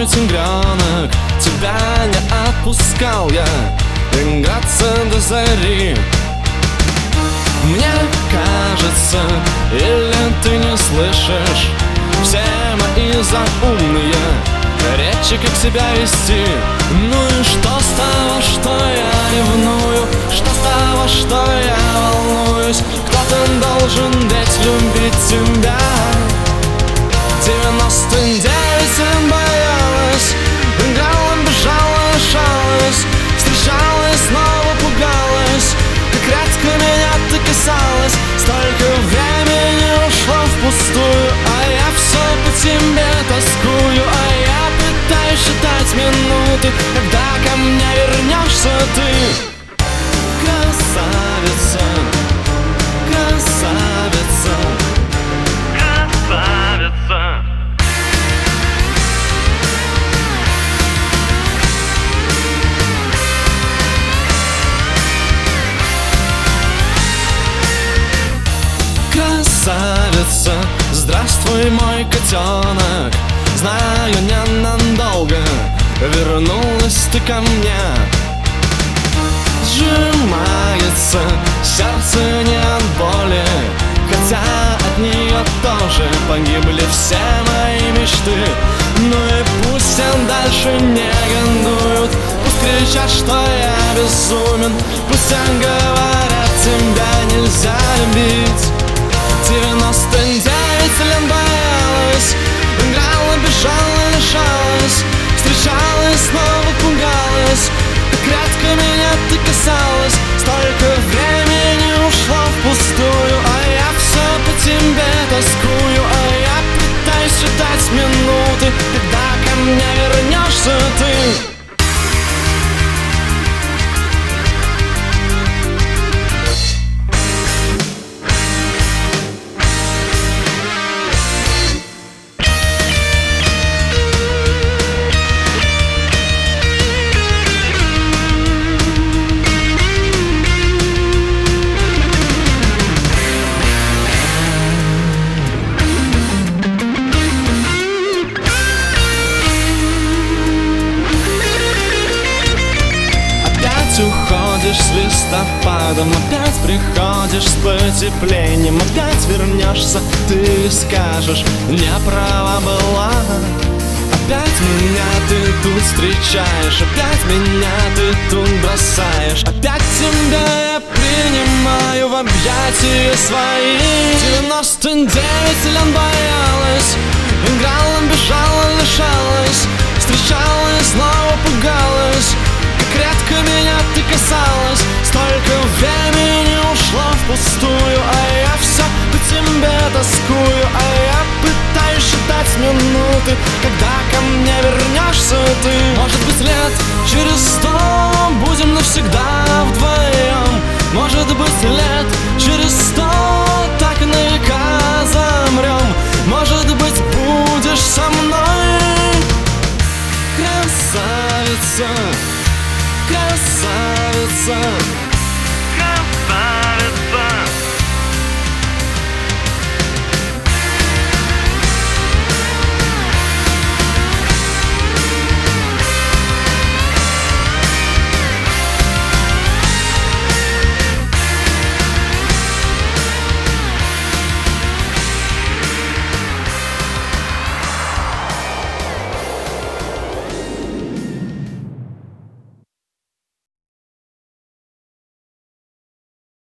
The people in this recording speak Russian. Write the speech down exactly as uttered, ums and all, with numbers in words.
тигренок, тебя не отпускал я играться до зари. Мне кажется, или ты не слышишь, все мои заумные речи, как себя вести. Ну и что с того, что я ревную? Что с того, что я волнуюсь? Кто-то должен ведь любить тебя. Девяносто девять лет боялась, играла, бежала, лишалась, встречалась, снова пугалась. Как редко меня ты касалась, столько времени ушло впустую, а я все по тебе тоскую. А я пытаюсь считать минуты, когда ко мне вернешься ты. Красавица, красавица, красавица. Красавица, здравствуй, мой котенок. Знаю, ненадолго вернулась ты ко мне. Сжимается сердце не от боли, хотя от нее тоже погибли все мои мечты. Ну и пусть дальше не гандуют, пусть кричат, что я безумен, пусть говорят, тебя нельзя любить. Девяносто девять лет боялась, играла, бежала, лишалась, встречалась, снова пугалась. Так редко меня ты касалась, столько времени ушло впустую, а я все по тебе тоскую. А я пытаюсь считать минуты, когда ко мне вернешься ты. Уходишь с листопадом, опять приходишь с потеплением, опять вернешься, ты скажешь, не права была. Опять меня ты тут встречаешь, опять меня ты тут бросаешь, опять тебя я принимаю в объятия свои. Девяносто девять лет боялась, играла, бежала, лишалась, встречалась, снова пугалась. Как редко меня ты касалась, столько времени ушло впустую, а я все по тебе тоскую. А я пытаюсь считать минуты, когда ко мне вернешься ты. Может быть, лет через сто будем навсегда вдвоем. Может быть, лет через сто так и на века замрем. Может быть, будешь со мной. Красавица, красавица.